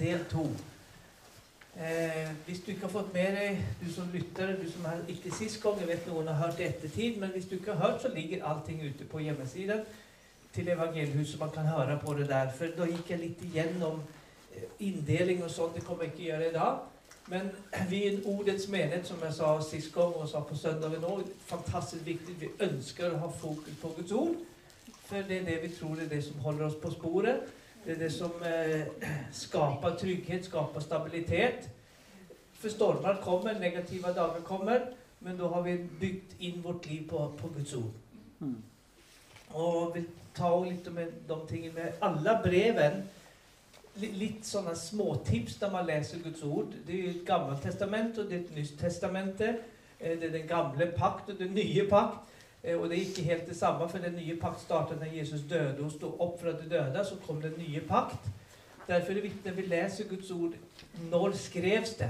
del 2. Hvis du ikke har fått med deg, du som lytter, du som har ikke sist gang, jeg vet noen har hørt det ettertid, men hvis du ikke har hørt, så ligger allting ute på hjemmesiden til Evangeliehuset, man kan høre på det der. For da gikk jeg litt igjennom inndeling og sånt, det kommer jeg ikke gjøre i dag. Men vi er en ordets menighet, som jeg sa sist gang og sa på søndagen nå, fantastisk viktig. Vi ønsker å ha fokus på Guds ord, for det er det vi tror er det som holder oss på sporet. Det er det som skaper trygghet, skaper stabilitet. For stormer kommer, negative dager kommer, men da har vi bygd inn vårt liv på Guds ord. Og vi tar litt om de tingene med alle breven, litt sånne småtips når man leser Guds ord. Det er et gammelt testament og det er et nytt testamente. Det er den gamle pakt og den nye pakt. Og det er ikke helt det samme, for den nye pakt startet når Jesus døde og stod opp fra de døde, så kom den nye pakt. Derfor er det viktig at vi leser Guds ord. Når skrevs det?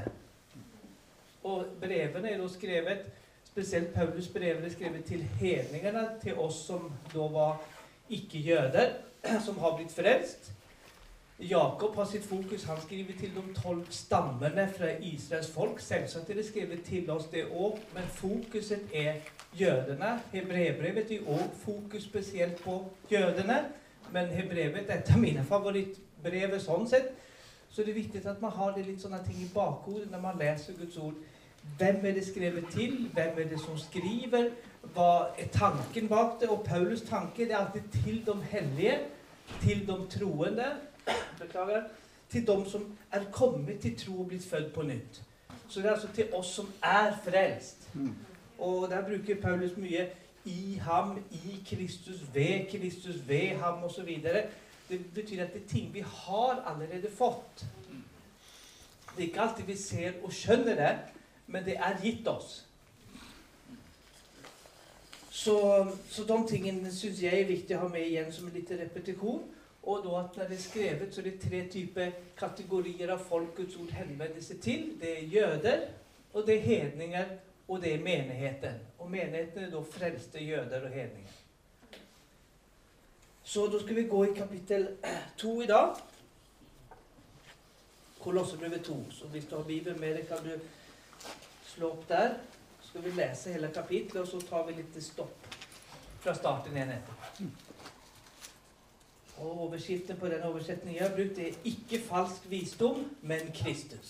Og brevene er da skrevet, spesielt Paulus brev er skrevet til hedningene, til oss som da var ikke jøder, som har blitt frelst. Jakob har sitt fokus, han skriver til de 12 stammene fra Israels folk. Selvsagt er det skrevet til oss det også, men fokuset er jødene. Hebreerbrevet er også fokus spesielt på jødene, men Hebreerbrevet er et av mine favorittbrev sånn sett. Så det er viktig at man har det litt sånne ting i bakhodet når man leser Guds ord. Hvem er det skrevet til? Hvem er det som skriver? Hva er tanken bak det? Og Paulus tanke det er alltid til de hellige, til de troende, til de som er kommet til tro og blitt født på nytt. Så det er altså til oss som er frelst. Og der bruker Paulus mye i ham, i Kristus, ved ham og så videre. Det betyr at det er ting vi har allerede fått. Det er ikke alltid vi ser og skjønner det, men det er gitt oss. Så de tingene synes jeg er viktig å ha med igjen som en liten repetisjon. Og da at når det er skrevet, så er det 3 typer kategorier av folk Guds ord henvender seg til. Det er jøder, og det er hedninger, og det er menigheten. Og menigheten er da frelste jøder og hedninger. Så da skal vi gå i kapittel 2 i dag. Kolosserbrevet 2. Så hvis du har Bibelen med deg, kan du slå opp der. Så skal vi lese hele kapitlet, og så tar vi litt stopp fra starten igjen etter. Og overskriften på den oversetningen jeg har brukt er ikke falsk visdom, men Kristus.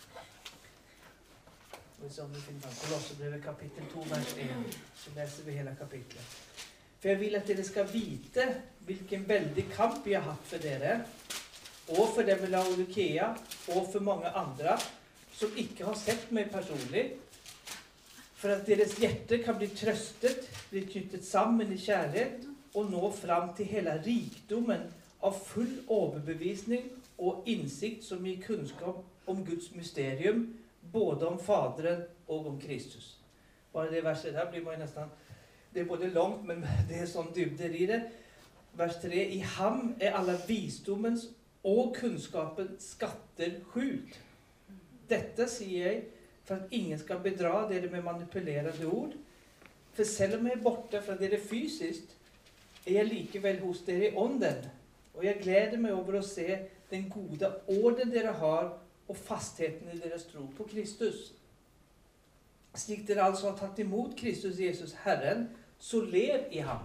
Og så vi finner fram Kolosserbrevet kapittel 2, vers 1. Så leser vi hele kapitlet. For jeg vil at dere skal vite hvilken veldig kamp jeg har hatt for dere, og for dem i Laodikea, og for mange andre, som ikke har sett meg personlig, for at deres hjerte kan bli trøstet, bli knyttet sammen i kjærlighet, og nå fram til hele rikdommen av full overbevisning og innsikt som gir kunnskap om Guds mysterium, både om Faderen og om Kristus. Bare det verset der blir man nesten, det er både langt, men det er sånn dybder i det. Vers 3, i ham er alle visdommens og kunnskapen skatter skjult. Dette sier jeg for at ingen skal bedra dere med manipulerende ord. For selv om jeg er borte fra dere fysisk, er jeg likevel hos dere i ånden, og jeg gleder meg over å se den gode orden dere har, og fastheten i deres tro på Kristus. Slik dere altså har tatt imot Kristus Jesus Herren, så lev i ham.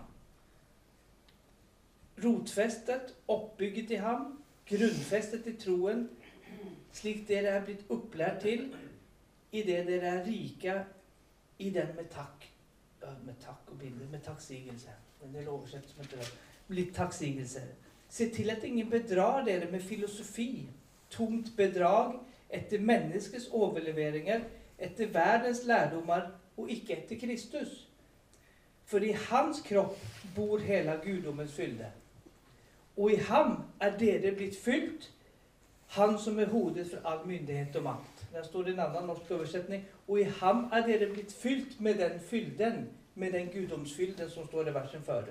Rotfestet, oppbygget i ham, grunnfestet i troen, slik dere er blitt opplært til, i det dere er rike i den med takk. Med takk og bilder, med takksigelse. En del oversett som heter det. Litt takksigelse. Se til at ingen bedrar dere med filosofi, tomt bedrag, etter menneskets overleveringer, etter verdens lærdommer, og ikke etter Kristus. For i hans kropp bor hele guddommens fylde. Og i ham er dere blitt fylt, han som er hodet for all myndighet og makt. Der står det en annen norsk oversetning. Og i ham er dere blitt fylt med den fylden, med den guddomsfylden som står i versen før.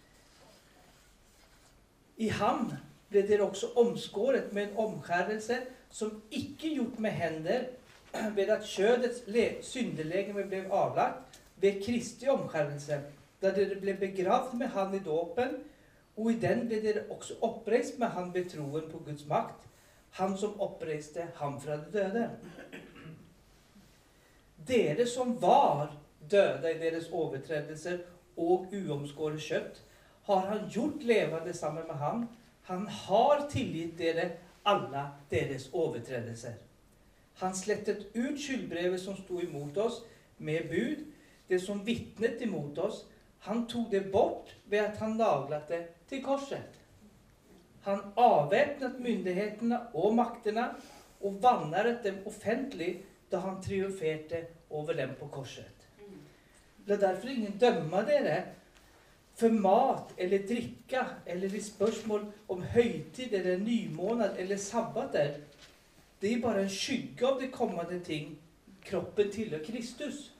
I ham ble dere også omskåret med en omskjærelse som ikke gjort med hender, ved at kjødets syndelegeme ble avlagt ved Kristi omskjærelse, da dere ble begravd med han i dåpen, og i den ble dere også oppreist med han ved troen på Guds makt, han som oppreiste ham fra de døde. Dere som var døde i deres overtredelser og uomskåret kjøtt, har han gjort levende sammen med ham. Han har tilgitt dere alle deres overtredelser. Han slettet ut skyldbrevet som stod imot oss med bud, det som vittnet imot oss. Han tog det bort ved at han naglet det til korset. Han avvæpnet myndighetene og maktene og vanæret dem offentlig da han triumferte over dem på korset. La derfor ingen dømme dere for mat eller drikka eller i spørsmål om høytid eller nymåned eller sabbater. Det er bare en skygge av de kommende ting. Kroppen tilhører Kristus.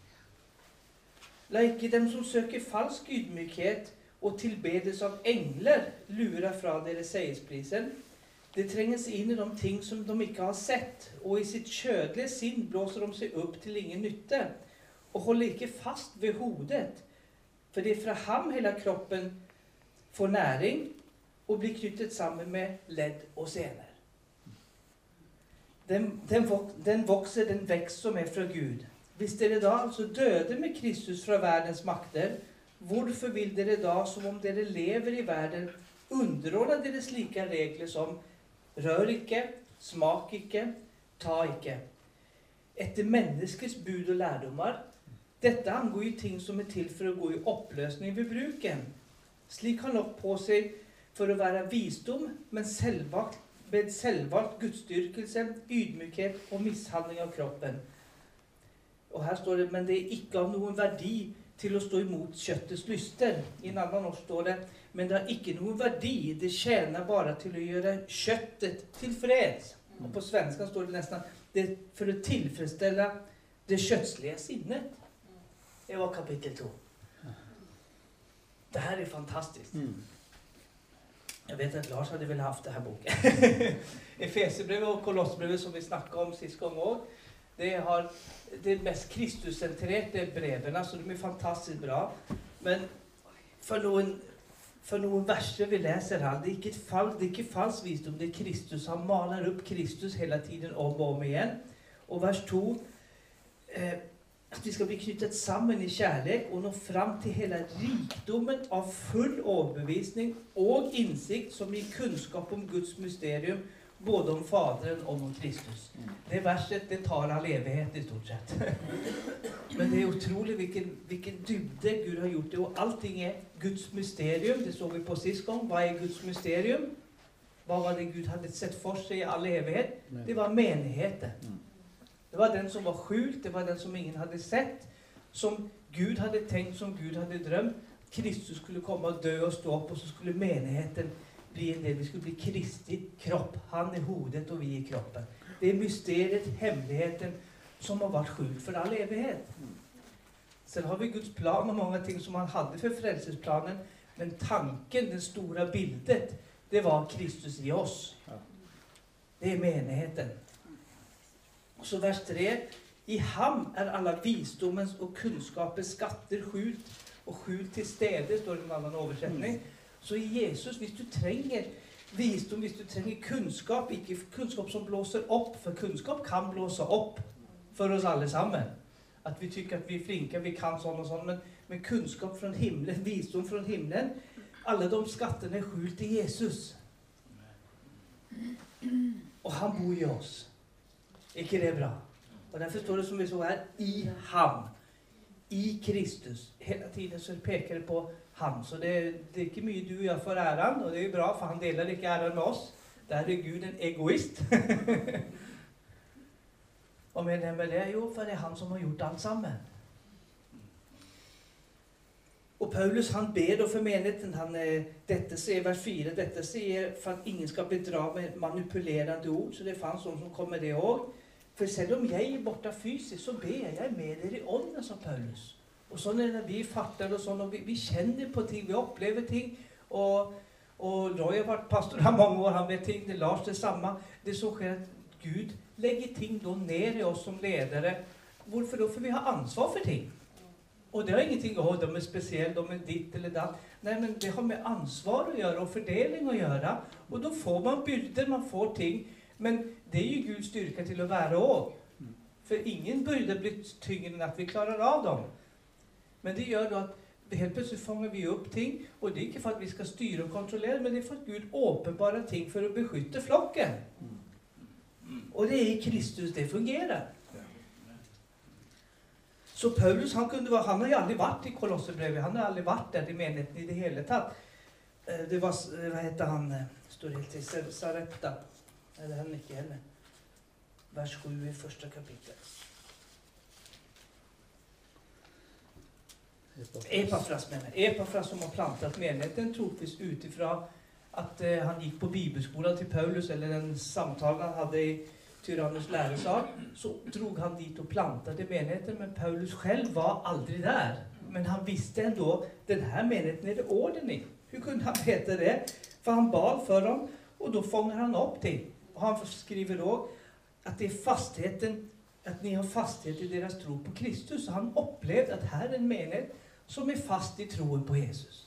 La ikke dem som søker falsk ydmykhet og tilbedes av engler lure fra dere seiersprisen. Det trenges inn i de ting som de ikke har sett, og i sitt kjødelige sinn blåser de seg opp til ingen nytte, og holder ikke fast ved hodet, for det er fra ham hele kroppen får næring og blir knyttet sammen med ledd og sener. Den vokser, den vekst som er fra Gud. Hvis dere da altså døde med Kristus fra verdens makter, hvorfor vil dere da, som om dere lever i verden, underordne dere slike regler som rør ikke, smak ikke, ta ikke? Etter menneskets bud og lærdommer, dette angår jo ting som er til for å gå i oppløsning ved bruken. Slik har nok på seg for å være visdom, men med selvvalgt gudstyrkelse, ydmykhet og mishandling av kroppen. Og her står det, men det er ikke av noen verdi til å stå imot kjøttets lyster. I en annen norsk står det, men det har ikke noen verdi, det tjener bare til å gjøre kjøttet tilfreds. Og på svenska står det nesten, det er for å tilfredsstille det kjøttslige sinnet. Det var kapittel 2. Det her er fantastisk. Jeg vet at Lars hadde vel haft det her boken. Efesierbrevet og Kolossbrevet som vi snakket om sist gang også, det har det mest Kristus-sentrerte brevene, så de er fantastisk bra. Men for noen verser vi leser her, det er ikke falsk visdom, det er Kristus. Han maler opp Kristus hele tiden om og om igjen. Og vers 2, at vi skal bli knyttet sammen i kjærlighet og nå fram til hele rikdommen av full overbevisning og innsikt som gir kunnskap om Guds mysterium, både om Faderen og om Kristus. Det verset, det tar all evighet i stort sett. Men det er utrolig hvilken dybde Gud har gjort det, og allting er Guds mysterium. Det så vi på sist gang. Hva er Guds mysterium? Hva var det Gud hadde sett for seg i all evighet? Det var menigheten. Det var den som var skjult, det var den som ingen hadde sett, som Gud hadde tenkt, som Gud hadde drømt. Kristus skulle komme og dø og stå opp, og så skulle menigheten bli en del. Vi skulle bli Kristi kropp. Han er hodet, og vi er kroppen. Det er mysteriet, hemmeligheten, som har vært skjult for all evighet. Sen har vi Guds plan og mange ting som han hadde for frelsesplanen, men tanken, det store bildet, det var Kristus i oss. Det er menigheten. Og så vers 3, i ham er alle visdommens og kunnskapens skatter skjult, og skjult til stede, står det i en annen oversetning. Så i Jesus, hvis du trenger visdom, hvis du trenger kunnskap, ikke kunnskap som blåser opp, for kunnskap kan blåse opp for oss alle sammen. At vi tykker at vi er flinke, vi kan sånn og sånn, men kunnskap fra himmelen, visdom fra himmelen, alle de skattene er skjult i Jesus. Og han bor i oss. Ikke det bra? Og derfor står det som vi så her, i ham, i Kristus. Hele tiden så peker det på ham. Så det er ikke mye du gjør for æren, og det er bra, for han deler ikke æren med oss. Der er Gud en egoist. Og med det jo, for det er han som har gjort alt sammen. Og Paulus, han ber for menigheten, dette sier vers 4, dette sier for at ingen skal bedra med manipulerende ord, så det fanns noen som kom med det også. For selv om jeg er borte fysisk, så ber jeg med dere i ånden, sa Paulus. Og sånn er det vi fatter og sånn, og vi kjenner på ting, vi opplever ting, og Roy har vært pastor her mange år, han vet ting, det Lars det samme. Det så skjer at Gud legger ting da ned i oss som ledere. Hvorfor da? For vi har ansvar for ting. Og det har ingenting å de er spesielle, de er ditt eller datt. Nei, men det har med ansvar å gjøre, og fordeling å gjøre. Og da får man byrder, man får ting. Men det är ju Guds styrka till att vara också. För ingen börjar bli tyngre än att vi klarar av dem. Men det gör då att helt plötsligt fångar vi upp ting. Och det är inte för att vi ska styra och kontrollera, men det är för att Gud åpenbarar ting för att beskytta flocken. Och det är i Kristus det fungerar. Så Paulus, han har ju aldrig varit i Kolosserbrevet. Han har aldrig varit där i menigheten i det hela tatt. Det var, vad heter han, står helt i Sarepta. Eller han inte heller. Vers 7 i första kapitlet. Epafras som har plantat menigheten troligtvis utifrån att han gick på bibelskolan till Paulus, eller en samtal han hade i Tyrannus läresal, så drog han dit och plantade menigheten, men Paulus själv var aldrig där. Men han visste ändå, den här menigheten är det orden i. Hur kunde han veta det? För han bad för dem, och då fångar han upp det. Och han skriver då att det är fastheten, att ni har fasthet i deras tro på Kristus. Så han upplevde att här är en menighet som är fast i troen på Jesus.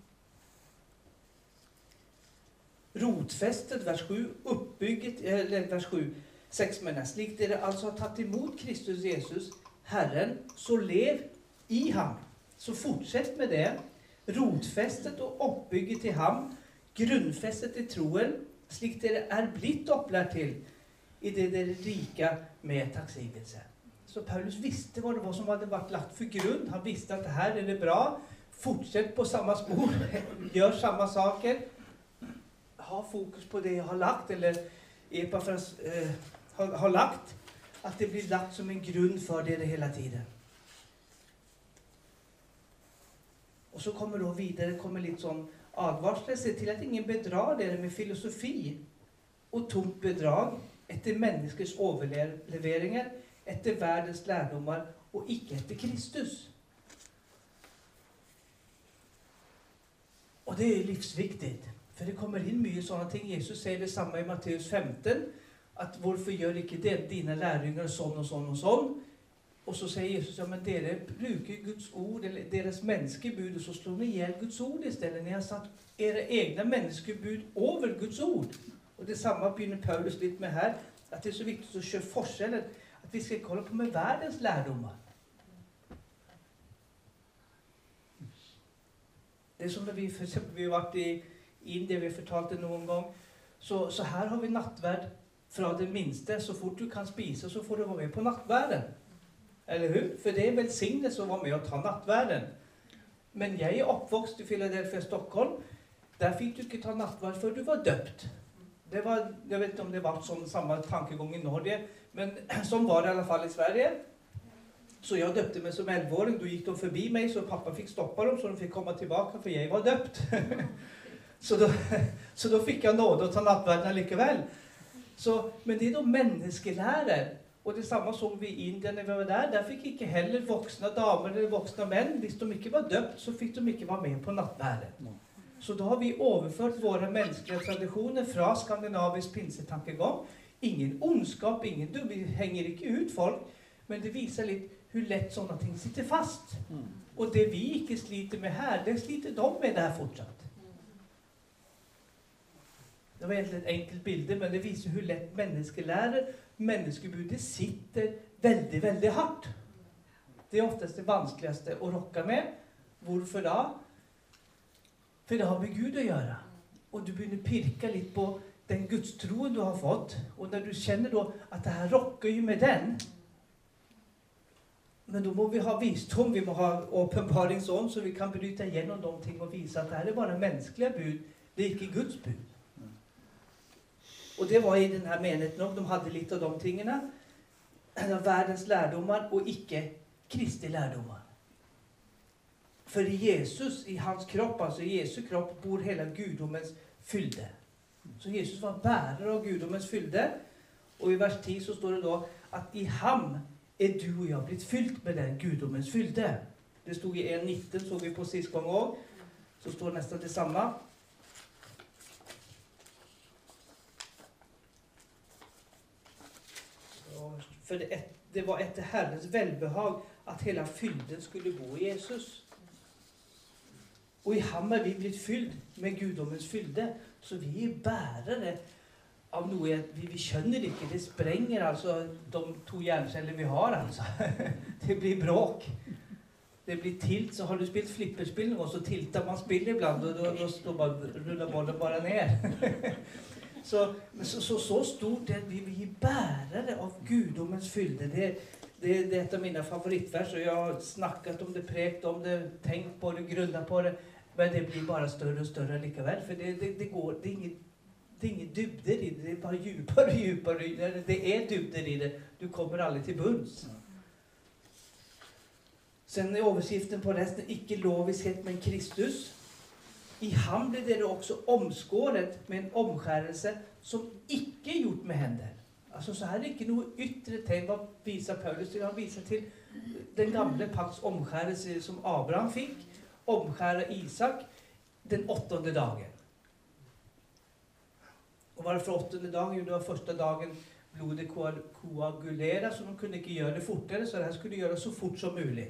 Rotfästet, vers 7, uppbygget, eller vers 7, 6 menar, slikt är det alltså har tagit emot Kristus Jesus, Herren, så lev i ham. Så fortsätt med det. Rotfästet och uppbygget i ham, grundfästet i troen, slikt är det är blitt upplärt till, i det rika med tacksigelse. Så Paulus visste vad det var som hade varit lagt för grund. Han visste att det här är det bra. Fortsätt på samma spår. Gör samma saker. Ha fokus på det jag har lagt. Eller Epafras har lagt. Att det blir lagt som en grund för det hela tiden. Och så kommer då vidare, kommer lite sån advarsel. Se till att ingen bedrar det med filosofi och tomt bedrag. Efter människors överleveringar, efter världens lärdomar och icke efter Kristus. Och det är livsviktigt. För det kommer in mycket sådana ting. Jesus säger detsamma i Matteus 15. Att varför gör icke det dina lärjungar sån och sån och sån? Och så säger Jesus, ja men dere brukar Guds ord, eller deras mänskebud, och så slår ni ihjäl Guds ord istället. Ni har satt era egna mänskebud över Guds ord. Och detsamma begynner Paulus lite med här. Att det är så viktigt att köra forskellen. Att vi ska kolla på med världens lärdomar. Det är som när vi, för exempel, vi har varit i Indien, vi har förtalt det någon gång. Så här har vi nattvärd från det minsta. Så fort du kan spisa så får du vara med på nattvärden. Eller hur? För det är välsignelse att vara med och ta nattvärden. Men jag är uppvuxen i Philadelphia, Stockholm. Där fick du inte ta nattvärd för du var döpt. Det var, jag vet inte om det var som samma tankegång i Norge, men som var det i alla fall i Sverige. Så jag döpte mig som 11-åring, då gick de förbi mig så pappa fick stoppa dem så de fick komma tillbaka för jag var döpt. så då fick jag nåd att ta nattvärden likaväl. Men det är då människelärare. Och det samma som vi i Indien när vi var där fick inte heller vuxna damer eller vuxna män, hvis de inte var döpt så fick de inte vara med på nattvärden. Så då har vi överfört våra mänskliga traditioner från skandinavisk pinsetankegång. Ingen ondskap, ingen dum, vi hänger inte ut folk. Men det visar lite hur lätt sådana ting sitter fast. Och det vi inte sliter med här, det sliter de med där fortsatt. Det var egentligen ett enkelt bild, men det visar hur lätt människelärare, människebudet sitter väldigt, väldigt hårt. Det är oftast det vanskligaste att rocka med. Varför då? För det har med Gud att göra. Och du börjar pirka lite på den gudstron du har fått. Och när du känner då att det här rockar ju med den. Men då må vi ha visdom, vi må ha uppenbaring så vi kan bryta igenom de ting och visa att det här är bara mänskliga bud. Det är inte Guds bud. Och det var i den här menigheten, de hade lite av de tingarna. Världens lärdomar och icke Kristi lärdomar. För i Jesus, i hans kropp, alltså i Jesu kropp, bor hela gudomens fylde. Så Jesus var bärare av gudomens fylde. Och i vers 10 så står det då att i ham är du och jag blivit fyllt med den gudomens fylde. Det stod i 1.19, såg vi på sist gång också. Så står nästan detsamma. För det var efter Herrens välbehag att hela fylden skulle bo i Jesus. Och i ham är vi blivit fylld med gudomens fylde. Så vi är bärare av noe vi skjønner ikke. Det sprenger altså de 2 hjerneceller vi har, altså. Det blir bråk. Det blir tilt. Så har du spilt flipperspill nå, så tilter man spillet ibland, og da ruller bollen bare ned. Så stort er vi bærere av guddommens fylde. Det er et av mine favorittvers, og jeg har snakket om det, prekt om det, tenkt på det, grunnet på det, men det blir bare større og større likevel, for det er ingen dybder i det, det er bare djupere og djupere. Det er dybder i det, du kommer aldri til bunns. Sen er overskriften på resten ikke loviskhet, men Kristus. I ham ble dere også omskåret med en omskjærelse som ikke er gjort med hender. Altså, så er det ikke noe ytre tegn. Hva viser Paulus til? Han viser til den gamle pakts omskjærelse som Abraham fikk. Omskjære Isak den 8. dagen. Og var det fra 8. dagen? Jo, det var første dagen blodet koagulera, så de kunne ikke gjøre det fortere, så det her skulle gjøre så fort som mulig.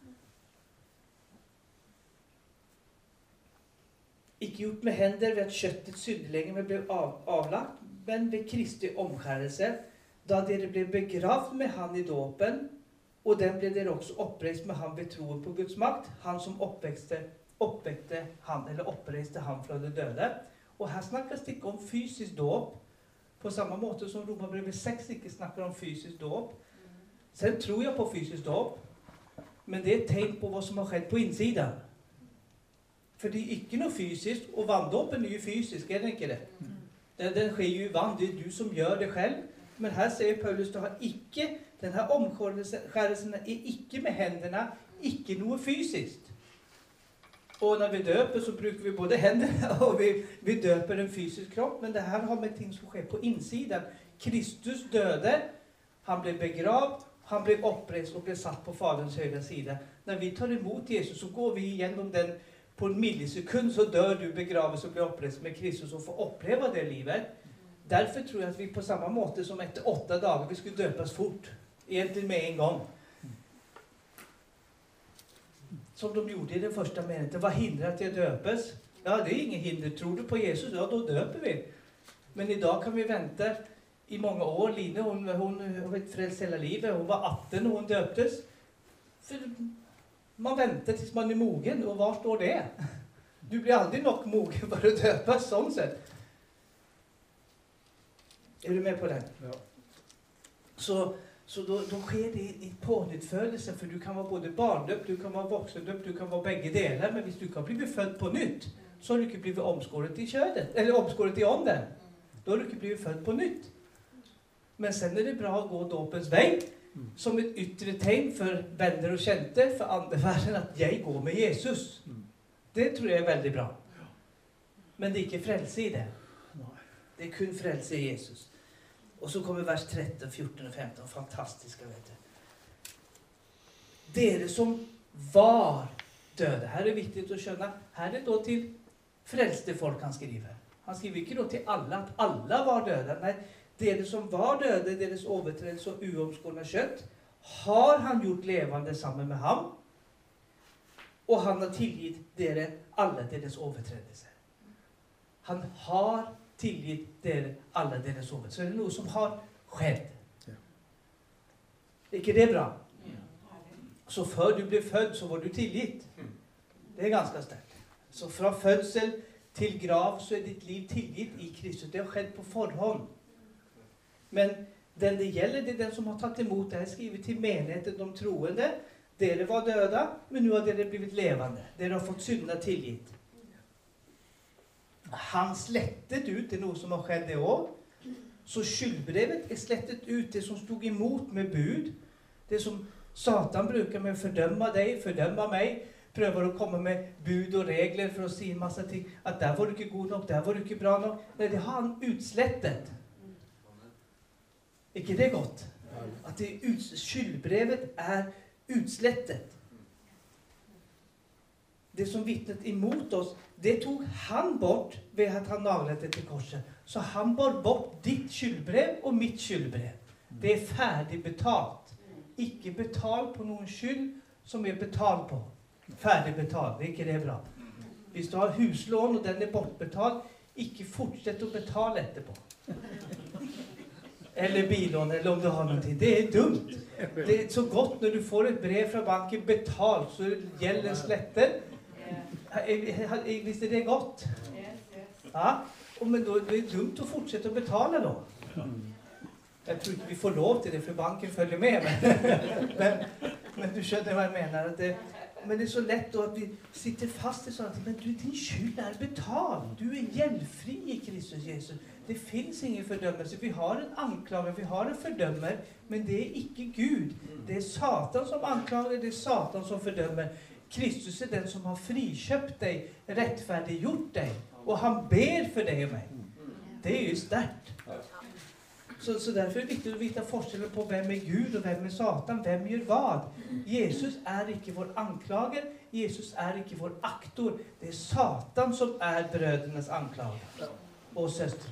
Ikke gjort med hender ved at kjøttets syndelegeme ble avlagt, men ved Kristi omskjærelse, da dere ble begravd med han i dåpen, og den ble dere også oppreist med han ved troen på Guds makt, han som oppvekte han, eller oppreiste han fra det døde. Og her snakkes det ikke om fysisk dåp, på samme måte som Romerbrevet 6 ikke snakker om fysisk dåp. Selv tror jeg på fysisk dåp, men det er et tegn på hva som har skjedd på innsiden. Fordi ikke noe fysisk, og vanndåpen er jo fysisk, er det ikke det? Den skjer jo i vann, det er du som gjør det selv. Men her sier Paulus, denne omskjærelsen er ikke med hendene, ikke noe fysisk. Og når vi døper, så bruker vi både hendene, og vi døper en fysisk kropp, men det her har med ting som skjer på innsiden. Kristus døde, han ble begravd, han ble oppreist og ble satt på Faderens høyre side. Når vi tar imot Jesus, så går vi gjennom den. På en millisekund så dør du, begraves og blir oppreist med Kristus og får oppleve det livet. Derfor tror jeg at vi på samme måte som etter 8 dager vi skulle døpes fort. Egentlig med en gang. Som de gjorde i den første menigheten. Hva hindrer at jeg døpes? Ja, det er ingen hinder. Tror du på Jesus? Ja, da døper vi. Men i dag kan vi vente i mange år. Line, hun har vært frelst hele livet. Hun var 18 når hun døptes. For man venter til man er mogen, og hva står det? Du blir aldri nok mogen for å døpes, sånn sett. Er du med på det? Ja. Så da skjer det i pånyttfølelse, for du kan være både barndøpt, du kan være voksendøpt, du kan være begge deler, men hvis du ikke har blitt født på nytt, så har du ikke blitt omskåret i kjødet, eller omskåret i ånden. Da har du ikke blitt født på nytt. Men sen er det bra å gå dåpens vei, som et ytre tegn for venner og kjente, for andeverdenen, at jeg går med Jesus. Det tror jeg er veldig bra. Men det er ikke frelse i det. Det er kun frelse i Jesus. Og så kommer vers 13, 14 og 15. Fantastiske, vet du. Dere som var døde. Her er det viktig å skjønne. Her er det da til frelste folk han skriver. Han skriver ikke da til alle at alle var døde. Nei, dere som var døde, deres overtredelse og uomskårne kjøtt, har han gjort levende sammen med ham, og han har tilgitt dere alle deres overtredelser. Han har tilgitt dere alle deres overtredelser. Så det er noe som har skjedd. Er ikke det bra? Så før du ble født, så var du tilgitt. Det er ganske sterkt. Så fra fødsel til grav, så er ditt liv tilgitt i Kristus. Det har skjedd på forhånd. Men den det gjelder, det er den som har tatt imot det. Jeg skriver til menigheten de troende. Dere var døde, men nå har dere blitt levende. Dere har fått syndene tilgitt. Han slettet ut, det er noe som har skjedd det også. Så skyldbrevet er slettet ut, det som stod imot med bud. Det som Satan bruker med å fordømme deg, fordømme meg. Prøver å komme med bud og regler for å si en masse ting. At der var du ikke god nok, der var du ikke bra nok. Nei, det har han utslettet. Ikke det godt? At skyldbrevet er utslettet. Det som vittnet imot oss, det tok han bort ved at han naglet det til korset. Så han bar bort ditt skyldbrev og mitt skyldbrev. Det er ferdig betalt. Ikke betalt på noen skyld som er betalt på. Ferdig betalt, er ikke det bra? Hvis du har huslån og den er bortbetalt, ikke fortsett å betale etterpå. Eller bilån, eller om du har någonting. Det är dumt. Det är så gott när du får ett brev från banken betalt så gäller slätter. Visst är det gott? Ja, men då är det dumt att fortsätta betala då. Jag tror inte vi får lov till det för banken följer med. Men du känner vad jag menar. Men det är så lätt då att vi sitter fast i sådana ting. Men du, din skyld är betald. Du är gällfri i Kristus Jesus. Det finns ingen fördömelse. Vi har en anklagare, vi har en fördömer. Men det är icke Gud. Det är Satan som anklagar, det är Satan som fördömer. Kristus är den som har friköpt dig, rättfärdiggjort dig. Och han ber för dig och mig. Det är ju starkt. Så därför är det viktigt att veta forskellen på vem är Gud och vem är Satan. Vem gör vad? Jesus är icke vår anklagare. Jesus är icke vår aktor. Det är Satan som är brödernas anklagare. Och systrarna.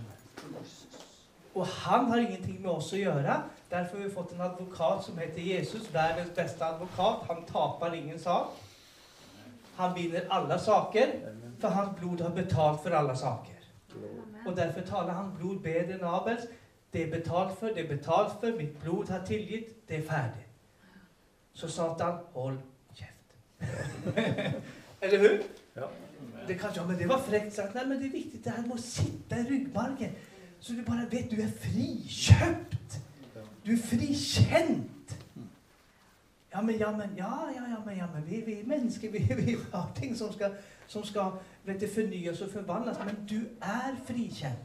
Och han har ingenting med oss att göra. Därför har vi fått en advokat som heter Jesus. Världens bästa advokat. Han tapar ingen sak. Han vinner alla saker. För hans blod har betalt för alla saker. Och därför talar han blod bättre än Abels. Det är betalt för, det är betalt för. Mitt blod har tillgitt, det är färdigt. Så Satan, håll käft. Eller hur? Ja. Det kanske, ja men det var fräckt sagt. Nej men det är viktigt, det här måste sitta i ryggmargen. Så du bara vet, du är friköpt. Du är frikänt. Ja men vi är människor, vi har ting som ska förnyas och förvandlas. Men du är frikänt.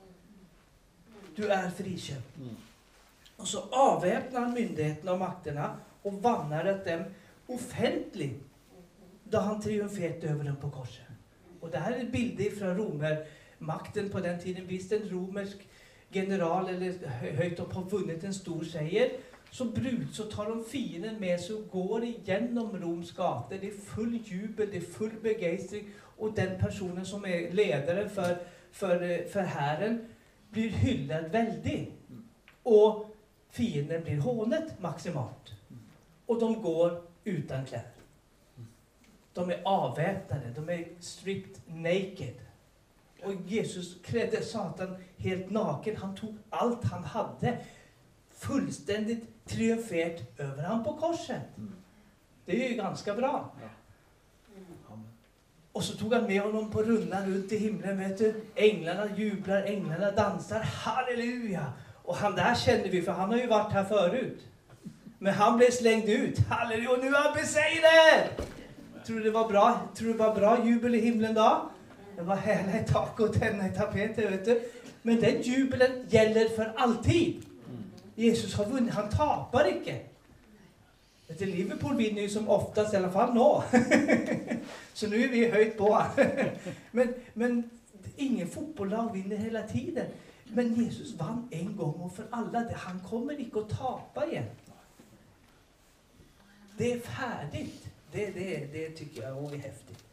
Du är friköpt. Och så avväpnar myndigheterna och makterna och vannar att dem offentligt då han triumferade över dem på korset. Och det här är bilder från romermakten på den tiden. Visst en romersk general eller höjt upp har vunnit en stor seger. Så tar de fienden med sig och går igenom Roms gator. Det är full jubel, det är full begeistring. Och den personen som är ledare för herren blir hyllad väldigt. Och fienden blir hånet maximalt. Och de går utan kläder. De är avväpnade, de är stripped naked. Och Jesus klädde Satan helt naken. Han tog allt han hade. Fullständigt triumferat över han på korset. Det är ju ganska bra. Och så tog han med honom på rundan runt i himlen. Vet du? Änglarna jublar, änglarna dansar. Halleluja! Och han där kände vi, för han har ju varit här förut. Men han blev slängd ut. Halleluja! Och nu är han besegrad! Tror du det var bra? Tror du det var bra jubel i himlen då? Det var härliga tak och tända i tapeter, vet du. Men den jubelen gäller för alltid. Jesus har vunnit, han tapar icke. Liverpool vinner ju som oftast i alla fall nå. Så nu är vi höjt på. men ingen fotbollslag vinner hela tiden. Men Jesus vann en gång och för alla. Han kommer inte att tapa igen. Det är färdigt. Det tycker jag är häftigt.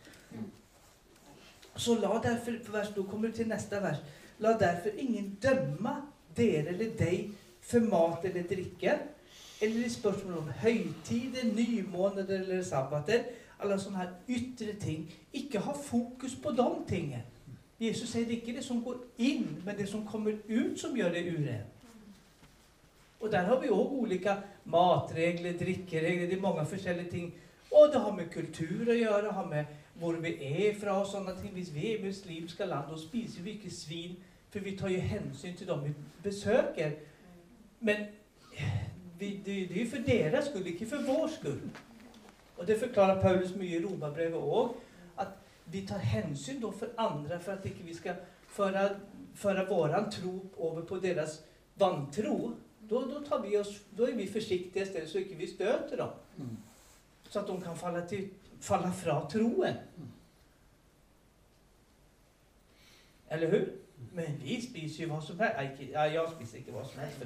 Så la därför, då kommer du till nästa vers. La därför ingen döma der eller dig för mat eller dricka. Eller i spörsmål om höjtider, nymånader eller sabbater. Alla sådana här yttre ting. Icke ha fokus på de tingen. Jesus säger icke det som går in, men det som kommer ut som gör det ur en. Och där har vi också olika matregler, drickregler. Det är många försäljande ting. Och det har med kultur att göra, har med var vi är ifrån och sådana ting. Hvis vi är i muslimska land och spiser vi mycket svin. För vi tar ju hänsyn till dem vi besöker. Men det är ju för deras skull, inte för vår skull. Och det förklarar Paulus mycket i Romarbrevet också. Att vi tar hänsyn då för andra för att inte vi ska föra våran tro över på deras vantro. Då är vi försiktiga istället så inte vi stöter dem. Så att de kan falla från troen. Eller hur? Men vi spiser ju vad som helst. Jag spiser inte vad som helst.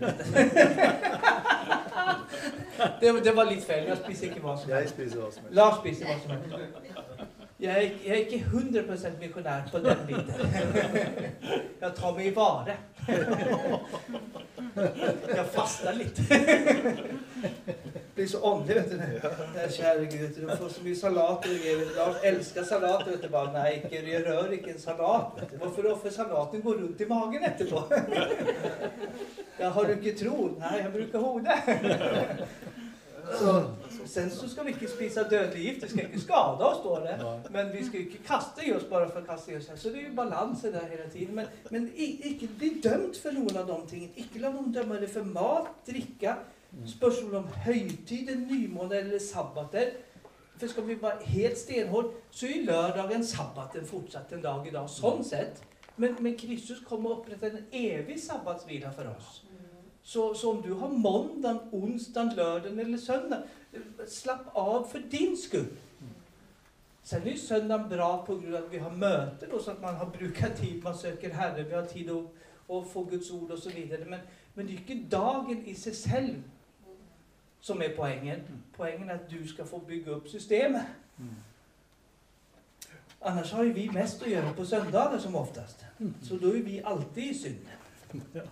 Det var lite fel. Jag spiser inte vad som helst. Lars spiser vad som helst. Jag är inte 100% missionär på den biten. Jag tar mig i vare. Jag fastar lite. blir så åndelig, vet du. Det kjære Gud, du får så mye salat. Lars elsker salat, vet du. Bare, nei, jeg rør ikke en salat, vet du. Hvorfor salaten går rundt i magen etterpå? Ja, har du ikke tro? Nei, jeg bruker hodet. Sen så skal vi ikke spise dødelig gift, vi skal ikke skade oss, står det. Men vi skal ikke kaste i oss bare for å kaste i oss. Så det er jo balanse der hele tiden. Men ikke bli dømt for noen av de tingene. Ikke la noen dømme det for mat, drikke, spørsmål om høytid, nymåned eller sabbater. For skal vi være helt stenhård, så er lørdagen sabbaten fortsatt en dag i dag, sånn sett. Men Kristus kommer og oppretter en evig sabbatsvila for oss. Så om du har måndag, onsdag, lørdag eller søndag, slapp av for din skull. Sen er søndag bra på grunn av at vi har møter, så at man har brukt tid, man søker Herre, vi har tid å få Guds ord og så videre. Men det er ikke dagen i seg selv som er poenget. Poenget er at du skal få bygge opp systemet. Annars har vi mest å gjøre på søndager som oftest. Så da er vi alltid i synd.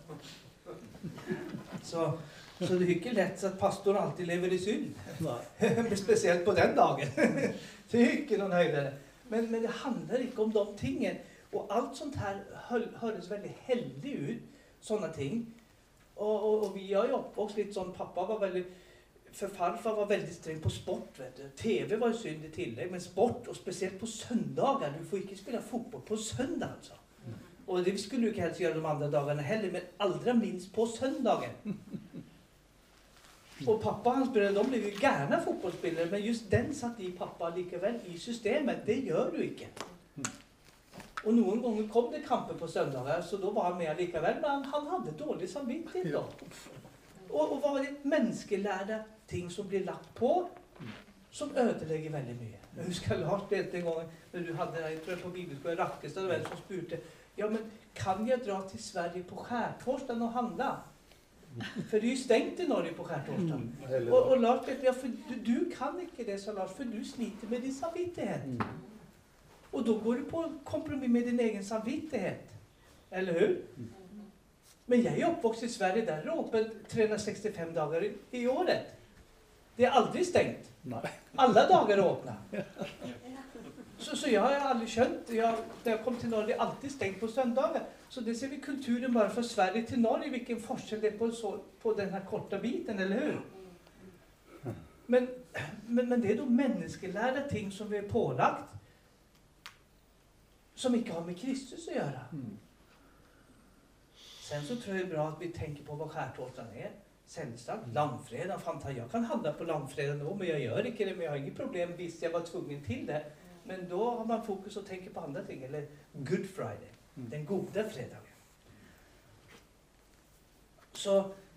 Så det er ikke lett at pastoren alltid lever i synd. Spesielt på den dagen. Det er ikke noen høydere. Men det handler ikke om de tingene. Og alt sånt her høres veldig heldig ut, sånne ting. Og vi har jo oppvokst litt sånn, pappa var veldig, for farfar var veldig streng på sport, vet du. TV var jo synd i tillegg, men sport, og spesielt på søndager, du får ikke spille fotball på søndag, altså. Og det skulle du ikke helst gjøre de andre dagene heller, men aldri minst på søndagen. Og pappa hans brød, de ble jo gjerne fotballspillere, men just den satt i pappa likevel i systemet. Det gjør du ikke. Og noen ganger kom det kamper på søndager, så da var han med likevel, men han hadde dårlig samvittighet da. Og var det menneskelærde ting som blir lagt på, som ødelegger veldig mye. Jeg husker Lars delte en gang, når du hadde, jeg tror på Bibelskolen Rakkestad, og vel som spurte, ja, men kan jeg dra til Sverige på skärtorsdagen og handla? For det er jo stengt i Norge på skärtorsdagen. Og Lars vet, ja, for du kan ikke det, sa Lars, for du sliter med din samvittighet. Og da går du på kompromiss med din egen samvittighet. Eller hur? Men jeg er oppvokst i Sverige, der er åpent 365 dager i året. Det er aldri stengt. Alle dager er åpne. Så jeg har aldri skjønt, da jeg kom til Norge, er alltid stengt på søndager. Så det ser vi kulturen bare fra Sverige til Norge, hvilken forskjell det er på denne korte biten, eller hur? Men det er da menneskelærde ting som vi er pålagt, som ikke har med Kristus å gjøre. Sen så tror jeg det er bra at vi tenker på hva skärtorsdagen er. Selvsagt, langfredag, fantastisk. Jeg kan handle på langfredag nå, men jeg gjør ikke det, men jeg har ingen problem hvis jeg var tvungen til det. Men da har man fokus å tenke på andre ting, eller Good Friday, den gode fredagen. Så,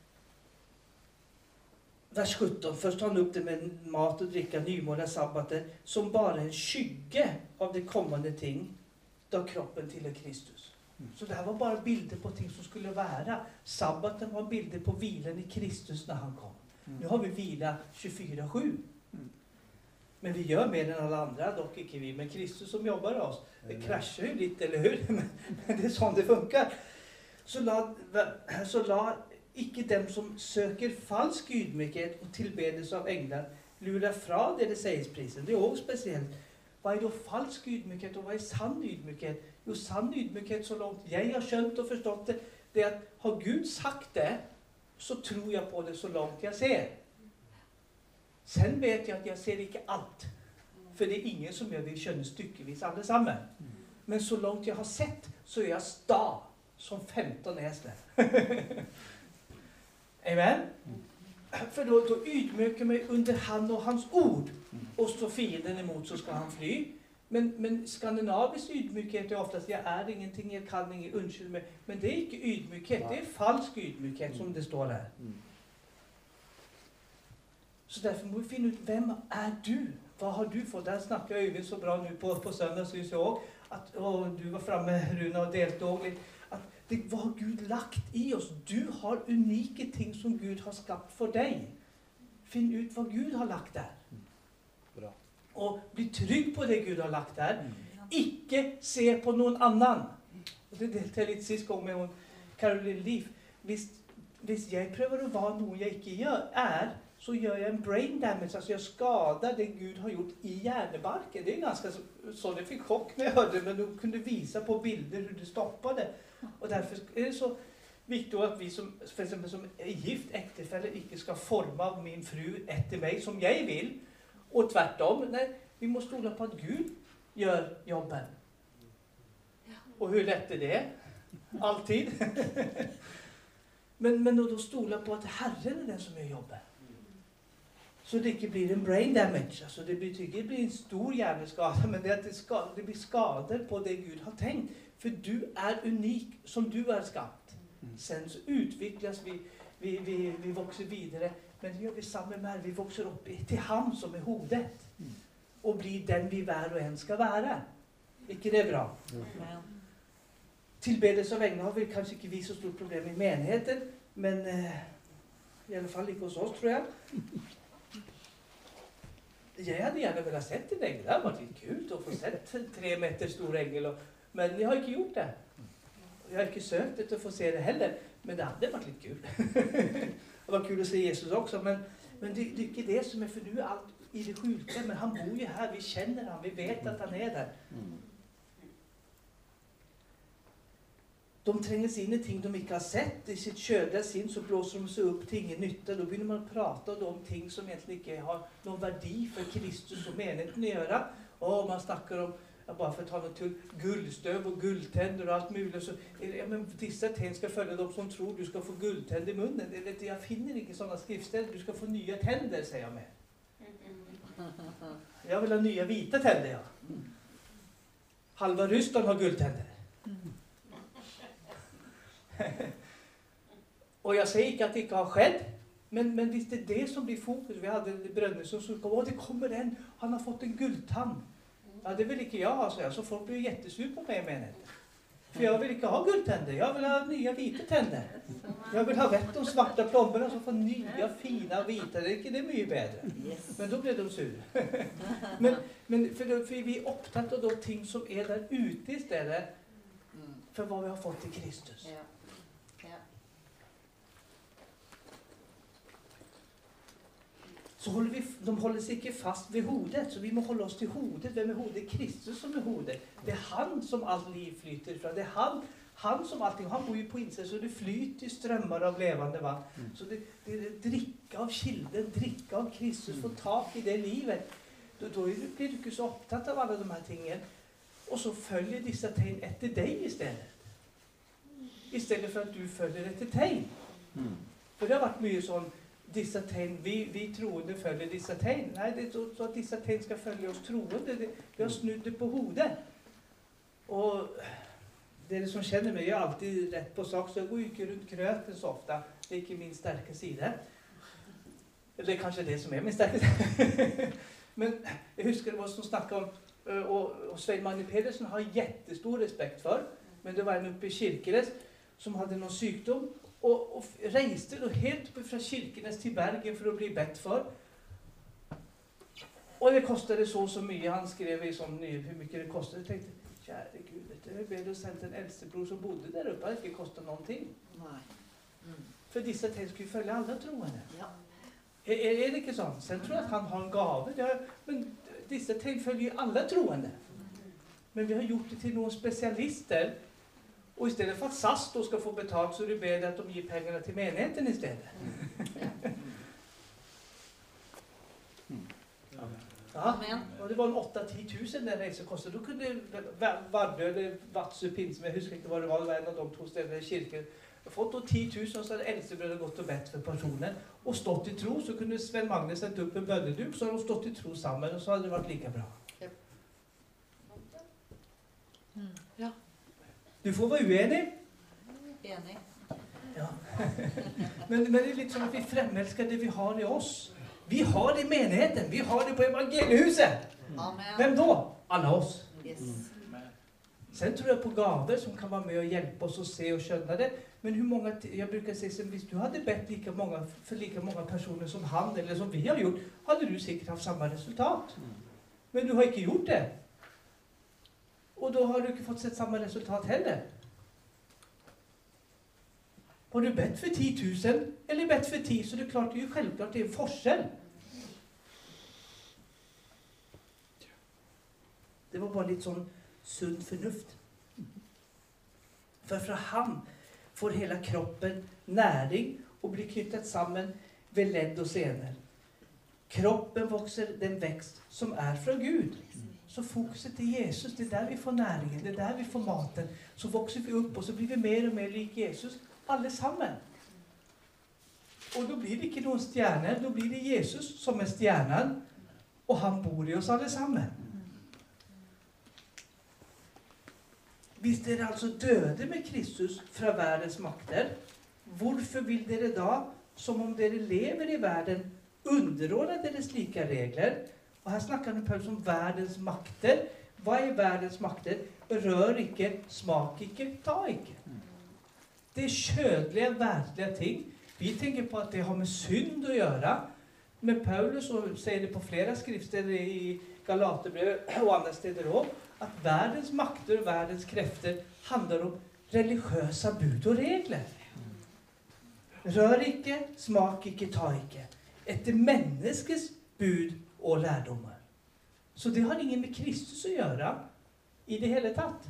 vers 17, først tar han opp det med mat og drikke, nymål og sabbater, som bare en skygge av det kommende ting, da kroppen tilhører Kristus. Så det her var bare bilder på ting som skulle være. Sabbaten var bilder på hvilen i Kristus når han kom. Nå har vi hvila 24/7. Men vi gjør mer enn alle andre, dok ikke vi, men Kristus som jobber oss. Det krasjer jo litt, eller hur? Men det er sånn det funker. Så la ikke dem som søker falsk ydmykhet og tilbedelse av engler lure fra deres seiersprisen. Det er også spesielt. Hva er da falsk ydmykhet, og hva er sann ydmykhet? Jo, sann ydmykhet, så langt jeg har skjønt og forstått det, det er at har Gud sagt det, så tror jeg på det så langt jeg ser. Sen vet jeg at jeg ser ikke alt. For det er ingen som jeg vil skjønne stykkevis alle sammen. Men så langt jeg har sett, så er jeg sta som 15 esler. Amen? For da ydmyker meg under han og hans ord. Og står fienden imot, så skal han fly. Men skandinavisk ydmykhet er oftast, jeg er ingenting, jeg kan ingen, unnskyld meg. Men det er ikke ydmykhet, det er falsk ydmykhet som det står her. Så derfor må vi finne ut, hvem er du? Hva har du fått? Der snakker Øyvind så bra nå på søndag, synes jeg også. Og du var fremme, Rune, og delte også litt. Hva har Gud lagt i oss? Du har unike ting som Gud har skapt for deg. Finn ut hva Gud har lagt der. Bra. Og bli trygg på det Gud har lagt der. Ikke se på noen annen. Og det delte jeg litt sist gang med Caroline Leaf. Hvis hvis jeg prøver å være noe jeg ikke så gjør jeg en brain damage, altså jeg skader det Gud har gjort i hjernebarken. Det ganske sånn jeg fikk sjokk når jeg hørte det, men du kunne vise på bilder hvordan du stopper det. Og derfor det så viktig at vi som, for eksempel som gift ektefelle ikke skal forme av min fru etter meg som jeg vil, og tvärtom. Nei, vi må stole på at Gud gjør jobben. Og hvor lett det? Alltid. men når du stoler på at Herren den som gjør jobben, så det ikke blir en brain damage. Altså det betyr ikke det blir en stor hjerneskade, men det det blir skader på det Gud har tenkt. For du unik som du skapt. Sen så utvikles vi vokser videre, men det gjør vi sammen med vi vokser opp til ham som hodet. Og blir den vi hver og en skal være. Ikke det bra? Tilbedelse av engler har vi kanskje ikke vist så stort problem i menigheten, men i alle fall ikke hos oss, tror jeg. Jeg hadde gjerne vel sett en engel. Det hadde vært litt kult å få sett 3 meter stor engel, men jeg har ikke gjort det. Jeg har ikke søkt etter å få se det heller, men det hadde vært litt kult. Det var kult å se Jesus også, men det er ikke det som for du alt i det skjulte, men han bor jo her, vi kjenner han, vi vet at han der. De trenger sine ting de ikke har sett. I sitt kjødelige sinn så blåser de seg opp til ingen nytte. Da begynner man å prate om ting som egentlig ikke har noen verdi for Kristus og menigheten å gjøre. Og man snakker om, bare for å ta noe til, gullstøv og gulltenner og alt mulig. Så, men disse tenn skal følge dem som tror du skal få gulltenner i munnen. Jeg finner ikke sånne skriftsteder. Du skal få nye tenner, sier jeg med. Jeg vil ha nye hvite tenner, ja. Halva Russland har gulltenner. Og jeg sier ikke at det ikke har skjedd, men hvis det det som blir fokus, vi hadde Brønnøysund som kom, det kommer en, han har fått en gulltann. Ja, det vil ikke jeg ha, så folk blir jettesur på meg, mener jeg. For jeg vil ikke ha gulltenner, jeg vil ha nye hvite tenner. Jeg vil ha vett de svarte plomberna som får nye, fine, hvite, det er ikke det mye bedre. Men da blir de sur. men for vi opptatt av de ting som der ute i stedet, for hva vi har fått i Kristus. Så de holder seg ikke fast ved hodet, så vi må holde oss til hodet. Hvem hodet? Kristus som hodet. Det han som all liv flyter fra. Det han som allting, han bor jo på innsiden, så det flyter strømmer av levende vann. Så det drikke av kilden, drikke av Kristus, få tak i det livet. Da blir du ikke så opptatt av alle de her tingene. Og så følger disse tegn etter deg i stedet. I stedet for at du følger etter tegn. For det har vært mye sånn, disse tegn, vi troende følger disse tegn. Nei, det er så at disse tegn skal følge oss troende. Vi har snudd det på hodet. Og dere som kjenner meg, jeg er alltid rett på sak, så jeg går ikke rundt krøten så ofte. Det er ikke min sterke side. Eller kanskje det som er min sterke side. Men jeg husker det var som snakket om, og Svein Magne Pedersen har jettestor respekt for, men det var en oppe i Kirkenes som hadde noen sykdom, og reiste helt oppe fra Kirkenes til Bergen for å bli bedt for. Og det kostet det så mye. Han skrev i sånn nye, hvor mye det kostet. Jeg tenkte, kjære Gud, vet du, jeg ble jo sendt en eldstebror som bodde der oppe. Det ikke kostet noen ting. For disse ting skulle følge alle troende. Ja. Er det ikke sånn? Sen tror jeg at han har en gave. Men disse ting følger alle troende. Men vi har gjort det til noen spesialister. Og i stedet for at SAS då skal få betalt, så er det bedre at de gir pengene til menigheten i stedet. Ja, og det var en 8-10 000 den reisen kostet. Da kunne Vardø eller Vadsø Pinse, jeg husker ikke hva det var en av de 2 stedene i kirken, fått 10 000, og så hadde eldstebrødre gått og bedt for personen, og stått i tro, så kunne Sven Magne sendt opp en bønneduk, så hadde de stått i tro sammen, og så hadde det vært like bra. Ja. Du får være uenig. Enig. Ja. men det er litt sånn at vi fremelsker det vi har i oss. Vi har det i menigheten. Vi har det på evangeliehuset. Amen. Hvem da? Alle oss. Yes. Sen tror jeg på gaver som kan være med og hjelpe oss å se og skjønne det. Men hur många, jeg bruker si som hvis du hadde bedt for like mange personer som han, eller som vi har gjort, hadde du sikkert hatt samme resultat. Men du har ikke gjort det. Og da har du ikke fått sett samme resultat heller. Har du bedt for 10 000 eller bedt for 10, så det er klart, det er jo selvklart det er en forskjell. Det var bare litt sånn sunn fornuft. For fra ham får hele kroppen næring og blir knyttet sammen ved ledd og sener. Kroppen vokser den vekst som er fra Gud. Så fokuset til Jesus, det er der vi får næringen, det er der vi får maten. Så vokser vi opp, og så blir vi mer og mer lik Jesus, alle sammen. Og da blir det ikke noen stjerner, da blir det Jesus som er stjernen, og han bor i oss alle sammen. Hvis dere altså døde med Kristus fra verdens makter, hvorfor vil dere da, som om dere lever i verden, underordne dere slike regler? Og her snakker Paulus om verdens makter. Hva er verdens makter? Rør ikke, smak ikke, ta ikke. Det er kjødelige, verdslige ting. Vi tenker på at det har med synd å gjøre. Men Paulus sier det på flere skriftsteder i Galaterbrevet og andre steder også, at verdens makter og verdens krefter handler om religiøse bud og regler. Rør ikke, smak ikke, ta ikke. Etter menneskets bud og lærdommer. Så det har ingen med Kristus å gjøre i det hele tatt.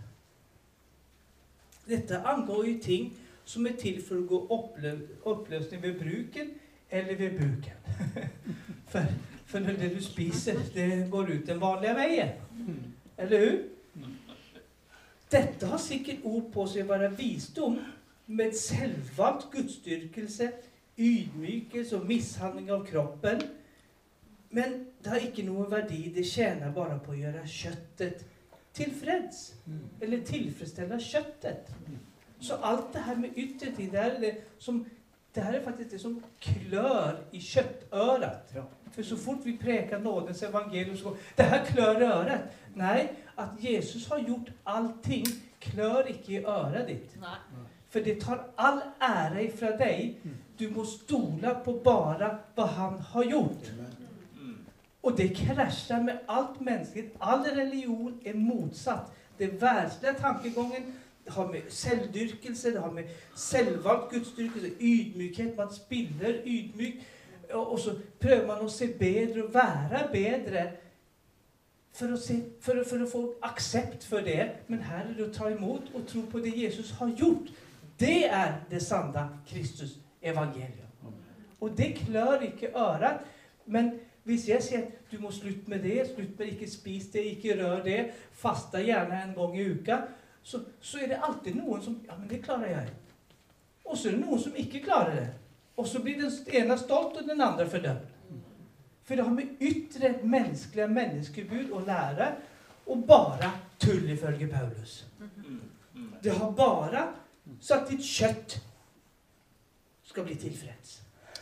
Dette angår jo ting som er til for å gå oppløsning ved bruken eller ved buken. For når det du spiser, det går ut den vanlige veien. Eller hur? Dette har sikkert ord på seg å være visdom, med selvvalgt gudsdyrkelse, ydmykelse og mishandling av kroppen. Men det har ikke noen verdi, det tjener bare på å gjøre kjøttet tilfreds. Eller tilfredsstille kjøttet. Så alt det her med yttertid, det her er faktisk det som klør i kjøttøret. For så fort vi preker nådens evangelium, så går det her klør i øret. Nei, at Jesus har gjort allting, klør ikke i øret ditt. For det tar all ære fra deg. Du må stole på bare hva han har gjort. Og det krasjer med alt mennesket. All religion er motsatt. Det verdslige tankegangen, det har med selvdyrkelse, det har med selvvalgt gudsdyrkelse, ydmykhet, man spiller ydmyk, og så prøver man å se bedre og være bedre, for å få aksept for det. Men her er det å ta imot og tro på det Jesus har gjort. Det er det sanne Kristus evangelium. Og det klør ikke øret, men hvis jeg sier at du må slutte med det, slutt med ikke spis det, ikke rør det, faste gjerne en gang i uka, så er det alltid noen som, ja, men det klarer jeg. Og så er det noen som ikke klarer det. Og så blir den ene stolt og den andre fordømt. For det har med ytre menneskelige menneskebud å lære, og bare tull ifølge Paulus. Det har bare sagt ditt kjøtt skal bli tilfreds.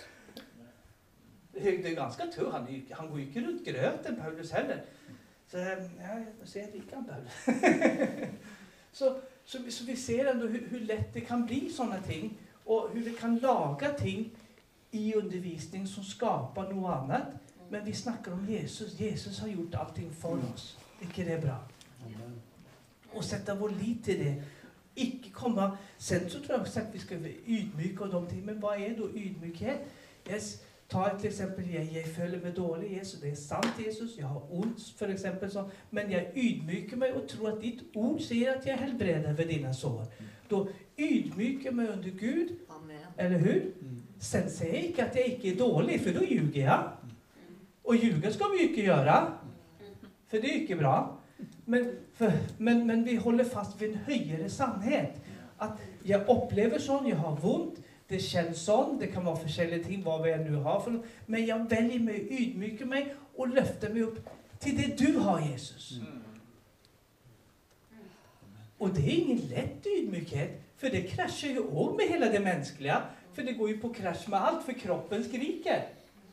Det er ganske tull. Han går ikke rundt grøt enn Paulus heller. Så jeg liker han Paulus. Så vi ser ändå hur lätt det kan bli sånne ting, og hur vi kan lage ting i undervisning som skaper noe annet. Men vi snakker om Jesus. Jesus har gjort allting for oss. Ikke det bra? Og sette vår lit til det. Ikke komme... Sen så tror jeg at vi skal være ydmyke og de ting, men hva er da ydmykhet? Ta et eksempel, jeg føler meg dårlig, Jesus, det er sant, Jesus, jeg har ondt, for eksempel, så, men jeg ydmyker meg og tror at ditt ord sier at jeg helbreder ved dine sår. Da ydmyker meg under Gud, Amen. Eller hur? Sen sier jeg ikke at jeg ikke er dårlig, for da ljuger jeg. Og ljuger skal vi ikke gjøre, for det er ikke bra. Men vi holder fast ved en høyere sannhet. At jeg opplever sånn, jeg har vondt, det kjennes sånn, det kan være forskjellige ting, hva vi nå har for noe. Men jeg velger meg å ydmyke meg og løfte meg opp til det du har, Jesus. Og det er ingen lett ydmykhet, for det krasjer jo også med hele det menneskelige. For det går jo på krasj med alt, for kroppen skriker.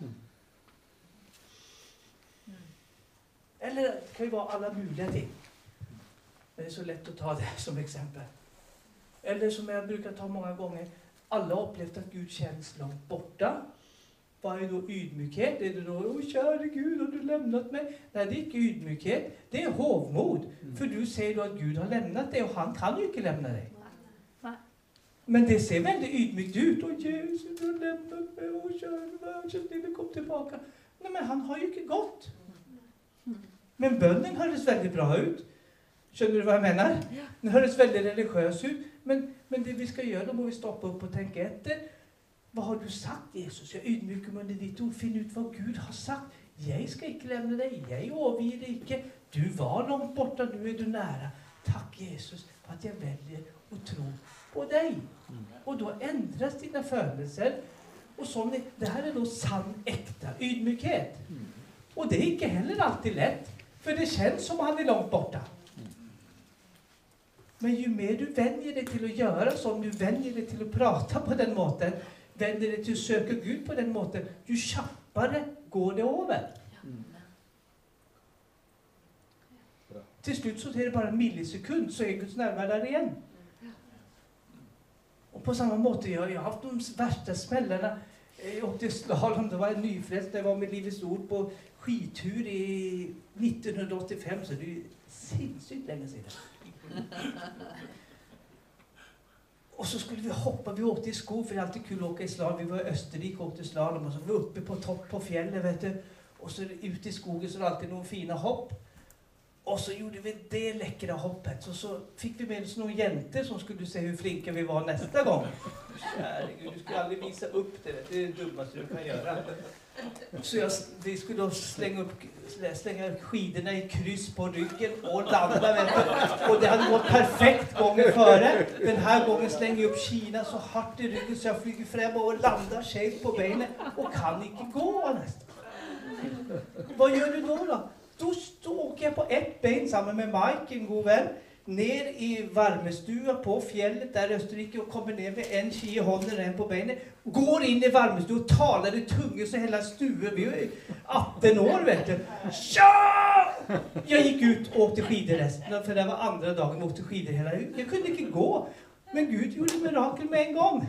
Eller det kan jo være alle mulige ting. Det er så lett å ta det som eksempel. Eller som jeg bruker ta mange ganger, alle har opplevd at Gud kjennes langt borte. Hva er da ydmykhet? Er det da, å kjære Gud, har du lemnet meg? Nei, det er ikke ydmykhet. Det er hovmod. For du sier da at Gud har lemnet deg, og han kan jo ikke lemne deg. Men det ser väldigt ydmykt ut. Och Jesus har lämnat mig och kör kom tillbaka. Nej, men han har ju inte gått. Men bönnen hördes väldigt bra ut. Skjønner du vad jag menar? Den hördes väldigt religiös ut. Men det vi ska göra, då må vi stoppa upp och tänka efter. Vad har du sagt, Jesus? Jag ydmyker mig under ditt ord. Finn ut vad Gud har sagt. Jag ska inte lämna dig. Jag overger dig inte. Du var långt borta, nu är du nära. Tack Jesus för att jag väljer att tro på dig. Och då ändras dina födelser. Och sån det här är då sann, äkta ydmykhet. Och det är inte heller alltid lätt. För det känns som han är långt borta. Men ju mer du vänjer dig till att göra som du vänjer dig till att prata på den måten, vänjer dig till att söka Gud på den måten, ju kjappare går det över. Till slut så är det bara en millisekund så är Guds närvaro där igen. Och på samma måte, jag har haft de värsta smällarna. Jag åkte slalom, det var en nyfrälst, det var med Livets ord på skitur i 1985, så det är ju sinnssykt länge sedan. Och så skulle vi hoppa, vi åkte i skog, för det är alltid kul att åka i slalom. Vi var i Österrike och åkte slalom och så var vi uppe på topp på fjället, vet du. Och så ute i skogen så är det alltid några fina hopp. Och så gjorde vi det läckra hoppet. Så fick vi med oss några jäntor som skulle se hur flinka vi var nästa gång. Herregud, du skulle aldrig visa upp det. Det är det dummaste du kan göra. Så vi skulle då slänga skidorna i kryss på ryggen och landa. Vet du. Och det hade gått perfekt gången före. Den här gången slänger jag upp Kina så hårt i ryggen så jag flyger fram och landar skevt på benen. Och kan inte gå nästan. Vad gör du då? Då åker jag på ett ben sammen med Mike, en god vän, ner i varmestua på fjället där i Österrike och kommer ner med en ski i hånden, en på benet. Går in i varmestua och talar i tungor så hela stugan, vi är 18 år vet du. Tja! Jag gick ut och åkte skidor resten, för det var andra dagen vi åkte skidor hela ut. Jag kunde inte gå, men Gud gjorde mirakel med en gång.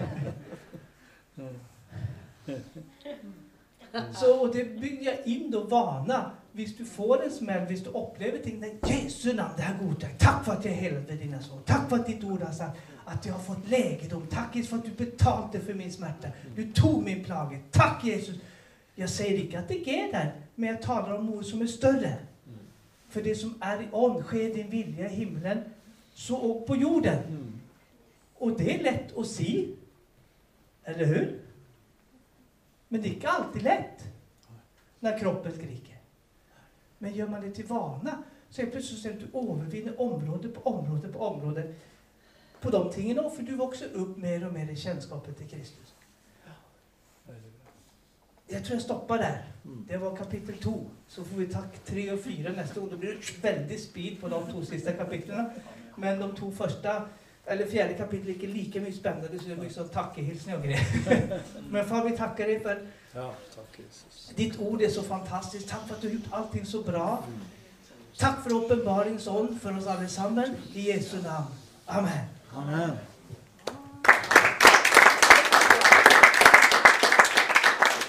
Så och det byggde jag in då vana. Hvis du får en smäll, hvis du upplever ting, Jesu namn, det här god tack. Tack för att jag helade dina sår. Tack för att ditt ord har sagt att jag har fått läkedom. Tack Jesus för att du betalade för min smärta. Du tog min plage. Tack Jesus. Jag säger inte att det är där, men jag talar om något som är större. För det som är i ånd, sker din vilja i himlen, så och på jorden. Och det är lätt att se. Eller hur? Men det är inte alltid lätt när kroppen skriker. Men gör man det till vana så är det plötsligt så att du övervinner område på område på område på de tingen, för du växer upp mer och mer i känskapet till Kristus. Jag tror jag stoppar där. Det var kapitel 2. Så får vi tack 3 och 4 nästa år. Då blir det väldigt speed på de 2 sista kapitlen. Men de 2 första, eller 4:e kapitlet är inte lika mycket spännande, så det blir så tackehilsning och grejer. Men far, vi tackar dig för tack Jesus. Ditt ord är så fantastiskt. Tack för att du har gjort allting så bra. Tack för uppenbaringsånd för oss allesammans. I Jesu namn. Amen. Amen.